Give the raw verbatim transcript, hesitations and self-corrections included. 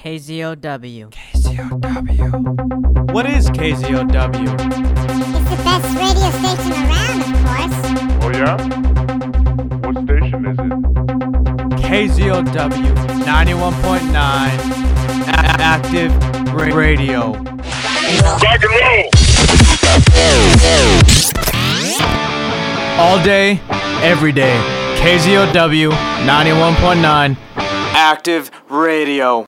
K Z O W. K Z O W. What is K Z O W? It's the best radio station around, of course. Oh yeah? What station is it? K Z O W ninety-one point nine A- Active ra- Radio. Rock and roll! All day, every day. K Z O W ninety-one point nine Active Radio.